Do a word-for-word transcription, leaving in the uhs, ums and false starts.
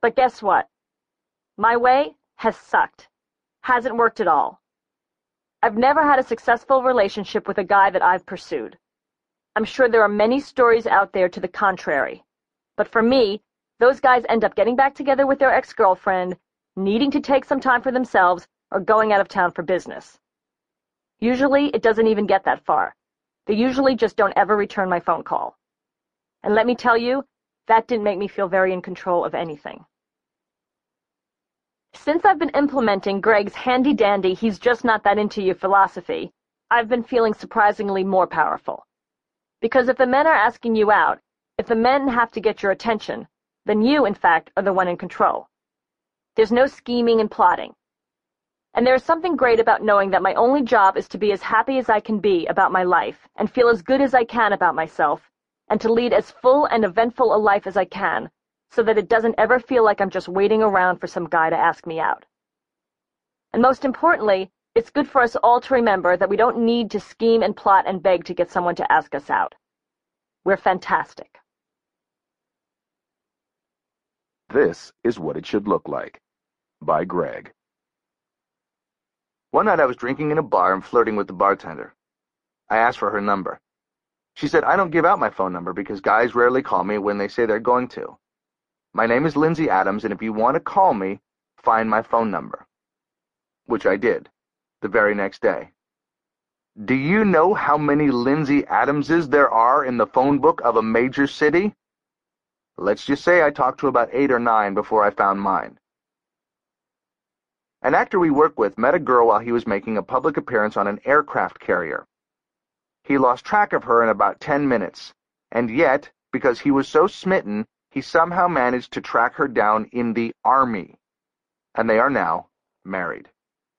But guess what? My way has sucked. Hasn't worked at all. I've never had a successful relationship with a guy that I've pursued. I'm sure there are many stories out there to the contrary. But for me, those guys end up getting back together with their ex-girlfriend, needing to take some time for themselves, or going out of town for business. Usually, it doesn't even get that far. They usually just don't ever return my phone call. And let me tell you, that didn't make me feel very in control of anything. Since I've been implementing Greg's handy-dandy, he's just not that into you philosophy, I've been feeling surprisingly more powerful. Because if the men are asking you out, if the men have to get your attention, then you, in fact, are the one in control. There's no scheming and plotting. And there is something great about knowing that my only job is to be as happy as I can be about my life, and feel as good as I can about myself, and to lead as full and eventful a life as I can, so that it doesn't ever feel like I'm just waiting around for some guy to ask me out. And most importantly, it's good for us all to remember that we don't need to scheme and plot and beg to get someone to ask us out. We're fantastic. This is What It Should Look Like, by Greg. One night I was drinking in a bar and flirting with the bartender. I asked for her number. She said, "I don't give out my phone number because guys rarely call me when they say they're going to. My name is Lindsay Adams, and if you want to call me, find my phone number." Which I did, the very next day. Do you know how many Lindsay Adamses there are in the phone book of a major city? Let's just say I talked to about eight or nine before I found mine. An actor we work with met a girl while he was making a public appearance on an aircraft carrier. He lost track of her in about ten minutes, and yet, because he was so smitten, he somehow managed to track her down in the Army, and they are now married.